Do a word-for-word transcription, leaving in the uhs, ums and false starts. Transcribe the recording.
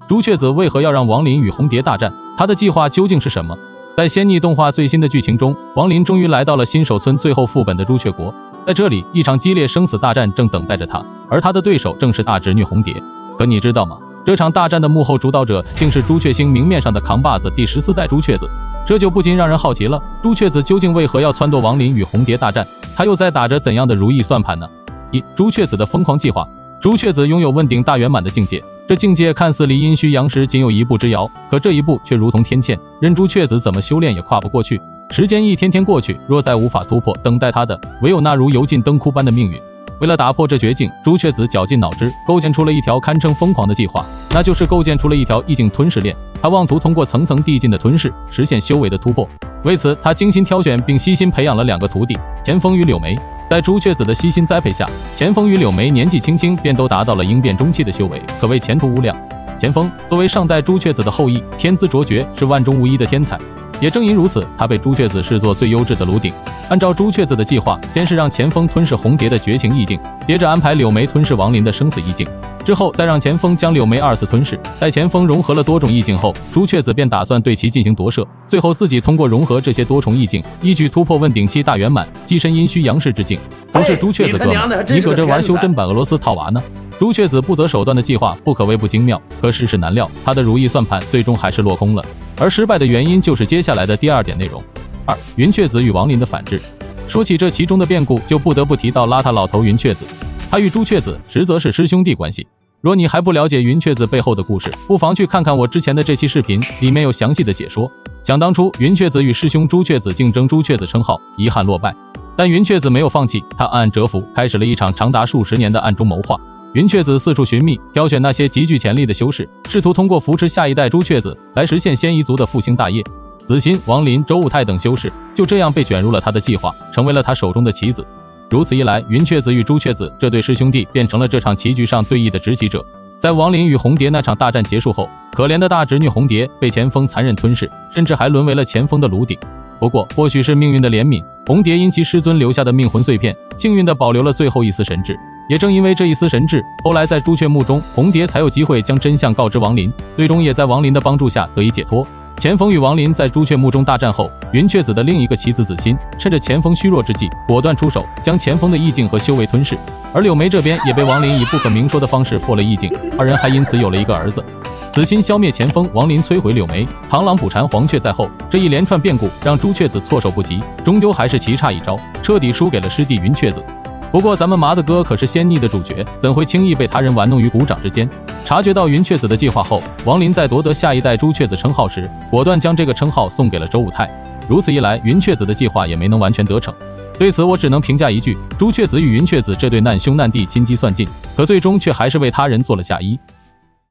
朱雀子为何要让王林与红蝶大战？他的计划究竟是什么？在仙逆动画最新的剧情中，王林终于来到了新手村最后副本的朱雀国。在这里，一场激烈生死大战正等待着他，而他的对手正是大侄女红蝶。可你知道吗？这场大战的幕后主导者竟是朱雀星明面上的扛把子第十四代朱雀子。这就不禁让人好奇了，朱雀子究竟为何要撺掇王林与红蝶大战？他又在打着怎样的如意算盘呢？一、朱雀子的疯狂计划。朱雀子拥有问鼎大圆满的境界，这境界看似离阴虚阳时仅有一步之遥，可这一步却如同天堑，任朱雀子怎么修炼也跨不过去。时间一天天过去，若再无法突破，等待他的唯有那如油尽灯枯般的命运。为了打破这绝境，朱雀子绞尽脑汁，构建出了一条堪称疯狂的计划，那就是构建出了一条意境吞噬链。他妄图通过层层递进的吞噬，实现修为的突破。为此，他精心挑选并悉心培养了两个徒弟，钱锋与柳眉。在朱雀子的悉心栽培下，钱锋与柳眉年纪轻轻便都达到了应变中期的修为，可谓前途无量。钱锋作为上代朱雀子的后裔，天资卓绝，是万中无一的天才。也正因如此，他被朱雀子视作最优质的炉鼎。按照朱雀子的计划，先是让钱锋吞噬红蝶的绝情意境，接着安排柳眉吞噬王林的生死意境，之后再让钱锋将柳眉二次吞噬。待钱锋融合了多种意境后，朱雀子便打算对其进行夺舍，最后自己通过融合这些多重意境，一举突破问鼎期大圆满，跻身阴虚阳世之境。不是朱雀子哥们，你搁这玩修真版俄罗斯套娃呢？朱雀子不择手段的计划不可谓不精妙，可世事难料，他的如意算盘最终还是落空了。而失败的原因就是接下来的第二点内容。二、云雀子与王林的反制。说起这其中的变故，就不得不提到邋遢老头云雀子，他与朱雀子实则是师兄弟关系。若你还不了解云雀子背后的故事，不妨去看看我之前的这期视频，里面有详细的解说。想当初，云雀子与师兄朱雀子竞争朱雀子称号，遗憾落败，但云雀子没有放弃，他暗暗蛰伏，开始了一场长达数十年的暗中谋划。云雀子四处寻觅，挑选那些极具潜力的修士，试图通过扶持下一代朱雀子来实现仙夷族的复兴大业。子欣、王林、周武泰等修士就这样被卷入了他的计划，成为了他手中的棋子。如此一来，云雀子与朱雀子这对师兄弟变成了这场棋局上对弈的执棋者。在王林与红蝶那场大战结束后，可怜的大侄女红蝶被钱锋残忍吞噬，甚至还沦为了钱锋的炉鼎。不过，或许是命运的怜悯，红蝶因其师尊留下的命魂碎片，幸运地保留了最后一丝神智。也正因为这一丝神智，后来在朱雀墓中，红蝶才有机会将真相告知王林，最终也在王林的帮助下得以解脱。钱锋与王林在朱雀墓中大战后，云雀子的另一个棋子子欣趁着钱锋虚弱之际，果断出手，将钱锋的意境和修为吞噬。而柳眉这边也被王林以不可明说的方式破了意境，二人还因此有了一个儿子。子欣消灭钱锋，王林摧毁柳眉，螳螂捕蝉，黄雀在后，这一连串变故让朱雀子措手不及，终究还是棋差一招，彻底输给了师弟云雀子。不过咱们麻子哥可是仙逆的主角，怎会轻易被他人玩弄于股掌之间？察觉到云雀子的计划后，王林在夺得下一代朱雀子称号时，果断将这个称号送给了周武泰。如此一来，云雀子的计划也没能完全得逞。对此我只能评价一句：朱雀子与云雀子这对难兄难弟心机算尽，可最终却还是为他人做了嫁衣。